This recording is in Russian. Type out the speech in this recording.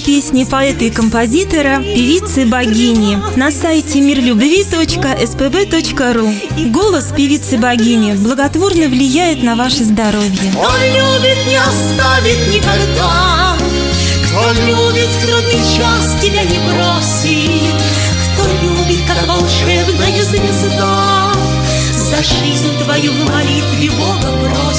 песни поэта и композитора, певицы-богини на сайте miрлюбви.spb.ru. Голос певицы-богини благотворно влияет на ваше здоровье. Кто любит, не оставит никогда, кто любит, в трудный час тебя не бросит, кто любит, как волшебная звезда, за жизнь твою в молитве Бога просит.